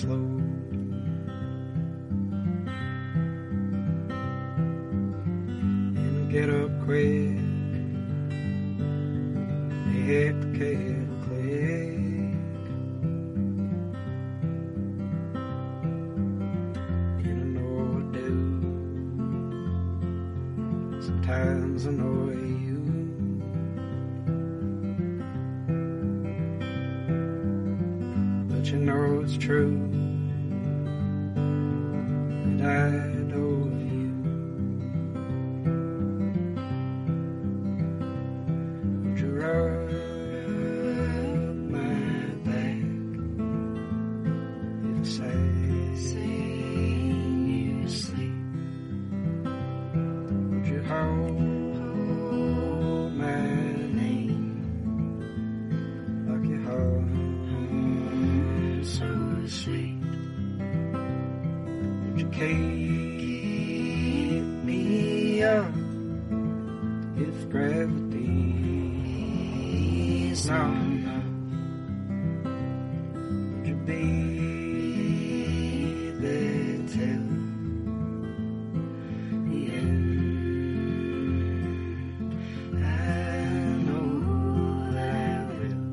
slow. And get up quick, hit the kettle click. You don't know what to do. Sometimes annoy you. But you know it's true that I adore you. Would you rub my back if I sing you to sleep? Would you hold my name like your heart so sweet? Would you keep me young if gravity's not enough? Would you be there till the end? I know that I will.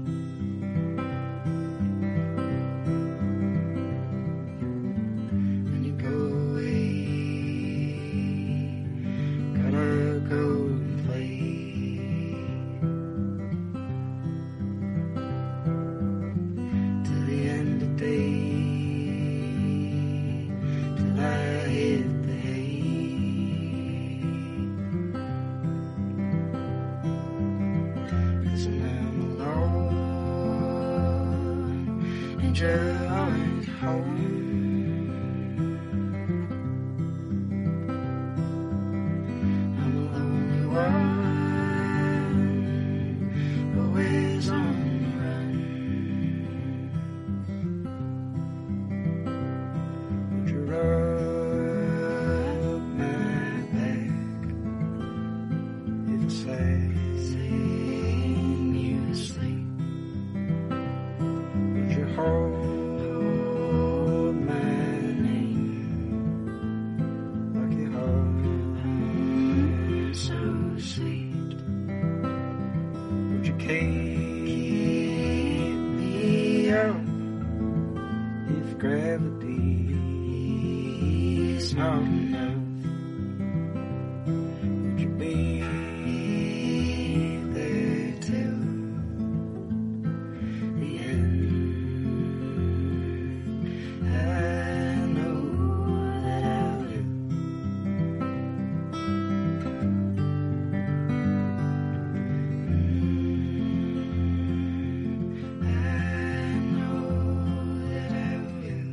When you go away, gotta go and play. Till the end of the day, till I hit the hay. 'Cause when I'm alone and you're at home, I'm a lonely one, always on the run. Would you rub my back if I sing you to sleep? Would you hold my name like your heart so sweet? Would you keep me young if gravity's not enough? Would you be there till the end? I know that I will. I know that I will.